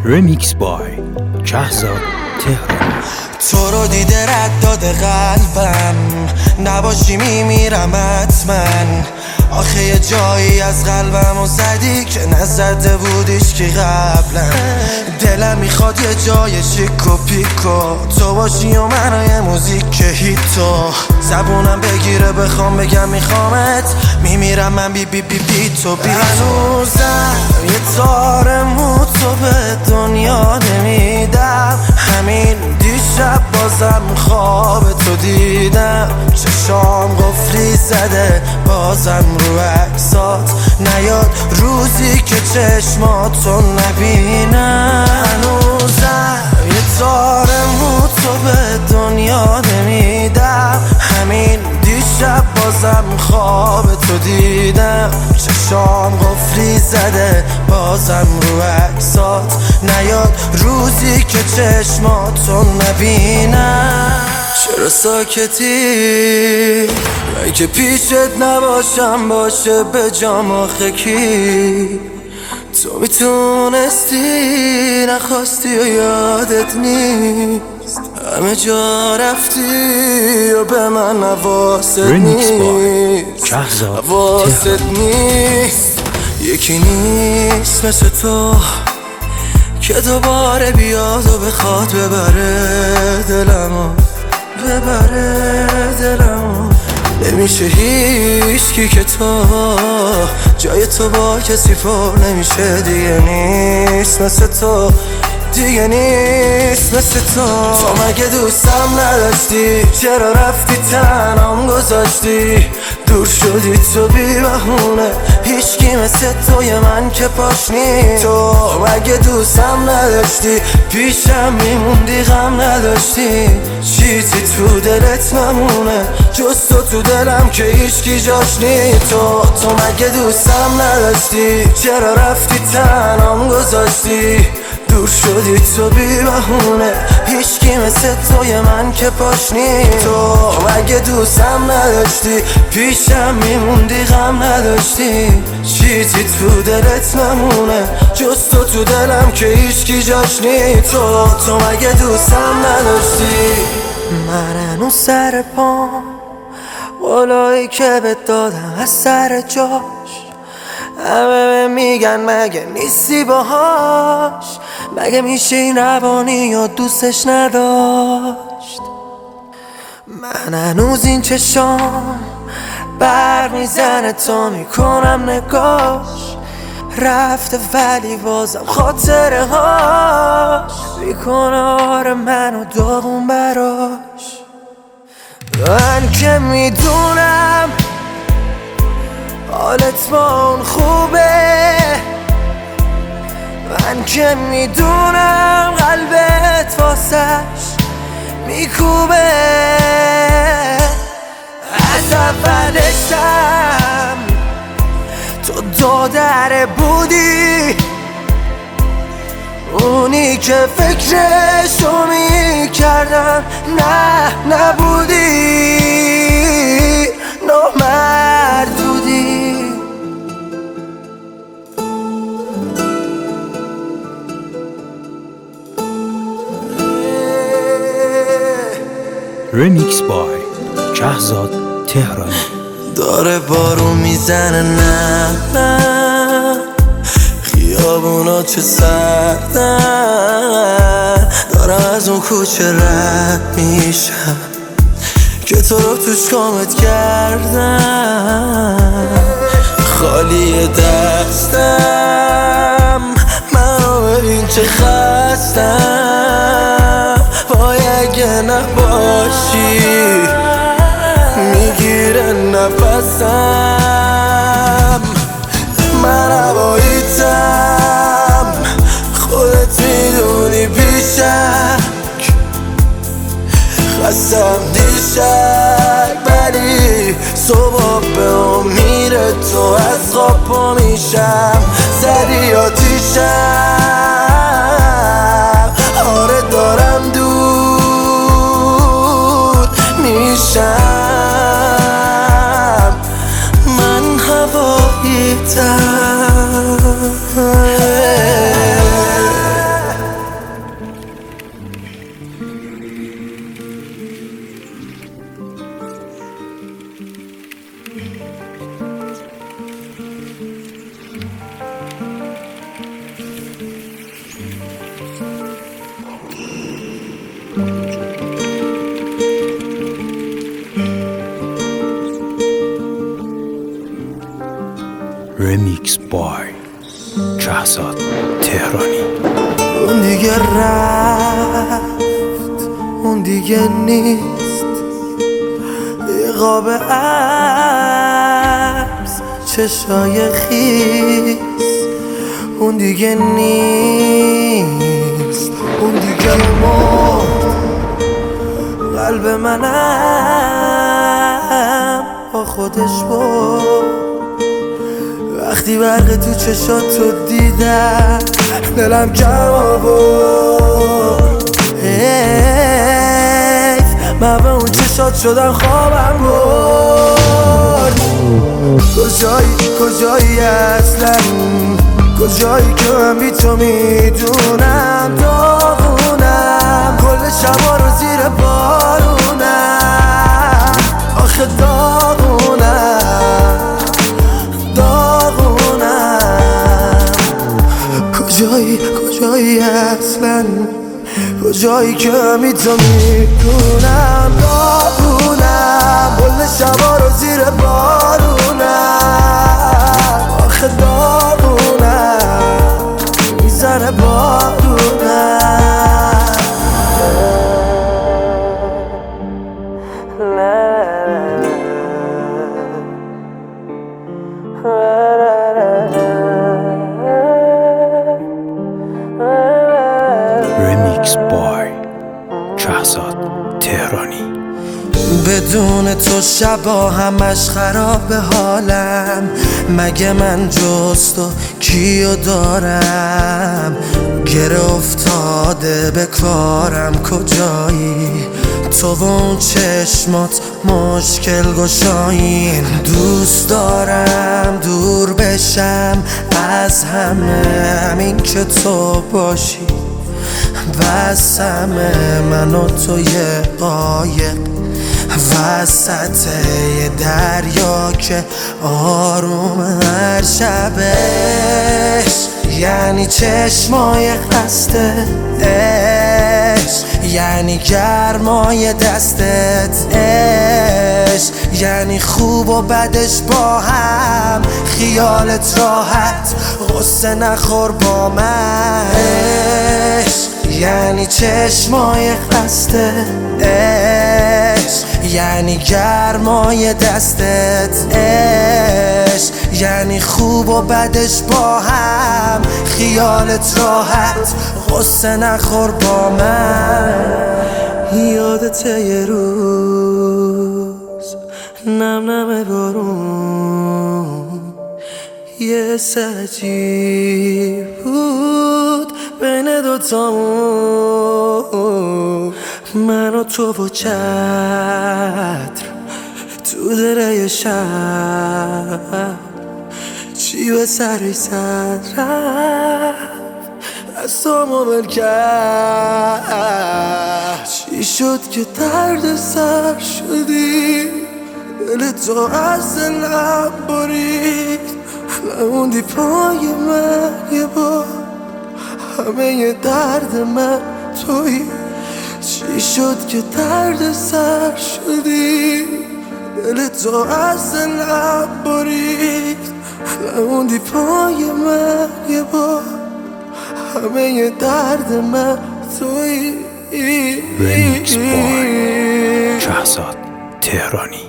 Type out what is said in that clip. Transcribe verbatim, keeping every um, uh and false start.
رمیکس بای کهزاد تهران. تو رو دیده رد داده قلبم، نباشی میمیرم حتما. آخه یه جایی از قلبمو زدی که نزده بودیش که قبلا. دلم میخواد یه جای شیک و پیکو تو باشی و منو موزیک هیتو. زبونم بگیره بخوام بگم میخوامت، میمیرم من بی بی بی بی تو بی تو. هنوزم یه تار مو تو به دنیا نمیدم، همین دیشب بازم خواب تو دیدم. چشام قفلی زده بازم رو عکسات نیاد روزی که چشماتو نبینم. هنوزم یه تار مو تو به دنیا نمیدم، همین دیشب بازم خواب تو دیدم. چشام قفلی زده بازم رو عکسات نیاد روزی که چشماتو نبینم. چرا ساکتی؟ من که پیشت نباشم باشه به جام آخه کی؟ تو میتونستی نخواستی و یادت نیست، همه جا رفتی و به من حواست نیست، حواست نیست. یکی نیست مثل تو که دوباره بیاد و بخواد ببره دلمو، ببره دلمو. نمیشه هیچکی که تو جای تو با کسی پر نمیشه. دیگه نیست مثل تو، دیگه نیست مثل تو. تو مگه دوستم نداشتی؟ چرا رفتی تنهام گذاشتی؟ دور شدی تو بی بهونه، هیچکی مثل توی من که پاش نی. تو مگه دوستم نداشتی؟ پیشم میموندی غم نداشتی؟ چیزی تو دلت نمونه جز تو تو دلم که هیچکی جاش نی. تو تو مگه دوستم نداشتی؟ چرا رفتی تنهام گذاشتی؟ دور شدی تو بی بهونه، هیچکی مثل توی من که پاش نی. تو مگه دوستم نداشتی؟ پیشم میموندی غم نداشتی؟ چیزی تو دلت نمونه جز تو تو دلم که هیچکی جاش نی. تو تو مگه دوستم نداشتی؟ من هنوز سر پام، قولایی که بهت دادم از سر جاش. همه میگن مگه نیستی باهاش، مگه میشه این روانی یا دوستش نداشت. من هنوز این چشام بر میزنه تا میکنم نگاش، رفته ولی بازم خاطره هاش میکنه آره منو داغون براش. من که میدونم حالت با اون خوبه، من که میدونم قلبت واسش میکوبه. از اولشم تو دادره بودی، اونی که فکرشو میکردم نه نبودی، نامرد بودی. رمیکس بای کهزاد تهران. داره بارون میزنه نه نه، خیابونا چه سردن. دارم از اون کوچه رد میشم که تو رو توش کامت کردم. خالی دستم منو ببین چه خستم. وای اگه نباشی میگیره نفسم. من هواییتم خودت میدونی بیشک، خستم دیشک ولی صبح به امیر تو از خواب پا میشم. زدی آتیشم آره دارم دود میشم. من هواییتم رمیکس بای شهزاد تهرانی. اون دیگه رفت، اون دیگه نیست، یه قاب عبس چشای خیس. اون دیگه نیست، اون دیگه مرد، قلب منم با خودش برد. وقتی برق تو چشاتو دیدم دلم کم آورد. حیف من به اون چشات شدم خوابم برد. کجایی کجایی اصلا، کجایی که من بی تو میدونم داغونم، کل شبا رو زیر بارونم، آخه داغونم داغونم. کجایی کجایی اصلا، کجایی که من بی تو میدونم داغونم، کل شبا رو زیر بارونم، آخه داغونم میزنه بارونم. رمیکس بای شهزاد تهرانی. بدون تو شبا همش خراب حالم، مگه من جز تو کیو دارم؟ گره افتاده به کارم کجایی؟ تو و اون چشمات مشکل گشایین. دوست دارم دور بشم از همه، همین که تو باشی واسمه. من و تو یه قایق وسط یه دریا که آروم هر شبش، یعنی چشمای خسته عشق، یعنی گرمای دستت عشق، یعنی خوب و بدش با هم، خیالت راحت غصه نخور با من عشق، یعنی چشمای خسته عشق، یعنی گرمای دستت عشق، یعنی خوب و بدش با هم، خیالت راحت غصه نخور با من. یادته یه روز نم نم بارون، یه سجی بود بین دوتامون، من و تو و چتر تو دره شب، چی به سرش زد رفت از تو ممل کرد. چی شد که درد سر شدی، دل تو از دلم برید، موندی پای من یه بار، همه یه درد من تویی. چی شد که درد سر شدی، دل تو از دلم برید، موندی پای من یه بار، همه یه درد من تویی. رمیکس بای شهزاد تهرانی.